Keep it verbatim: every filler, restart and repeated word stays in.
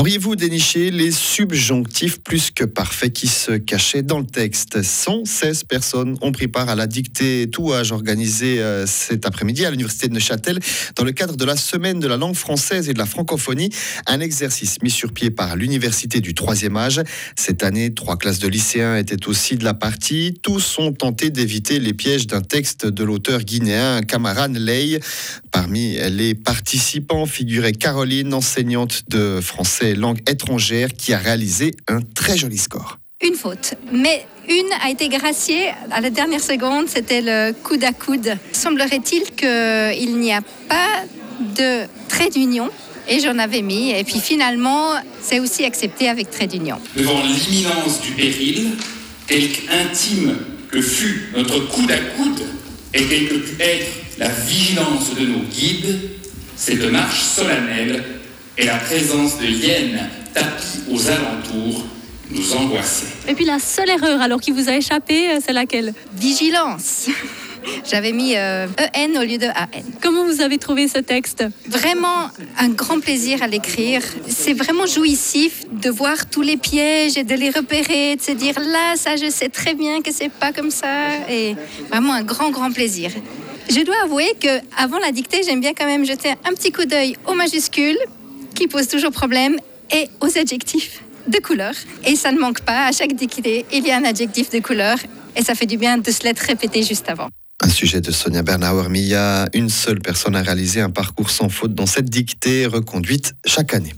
Auriez-vous déniché les subjonctifs plus que parfaits qui se cachaient dans le texte ? cent seize personnes ont pris part à la dictée tout âge organisée euh, cet après-midi à l'université de Neuchâtel dans le cadre de la semaine de la langue française et de la francophonie, un exercice mis sur pied par l'université du troisième âge. Cette année, trois classes de lycéens étaient aussi de la partie. Tous ont tenté d'éviter les pièges d'un texte de l'auteur guinéen Kamaran Lay. Parmi les participants figurait Caroline, enseignante de français langue étrangère, qui a réalisé un très joli score. Une faute, mais une a été graciée à la dernière seconde, c'était le coude à coude. Semblerait-il qu'il n'y a pas de trait d'union, et j'en avais mis, et puis finalement, c'est aussi accepté avec trait d'union. Devant l'imminence du péril, quelque intime que fut notre coude à coude, et quelle que pu être la vigilance de nos guides, cette marche solennelle et la présence de hyènes tapis aux alentours nous angoissaient. Et puis la seule erreur alors qui vous a échappé, c'est laquelle ? Vigilance. J'avais mis euh, E N au lieu de A N. Comment vous avez trouvé ce texte ? Vraiment un grand plaisir à l'écrire. C'est vraiment jouissif de voir tous les pièges et de les repérer, de se dire là, ça je sais très bien que c'est pas comme ça. Et vraiment un grand, grand plaisir. Je dois avouer qu'avant la dictée, j'aime bien quand même jeter un petit coup d'œil aux majuscules, qui pose toujours problème, et aux adjectifs de couleur. Et ça ne manque pas, à chaque dictée, il y a un adjectif de couleur, et ça fait du bien de se l'être répété juste avant. Un sujet de Sonia Bernauer, mais il y a une seule personne à réaliser un parcours sans faute dans cette dictée reconduite chaque année.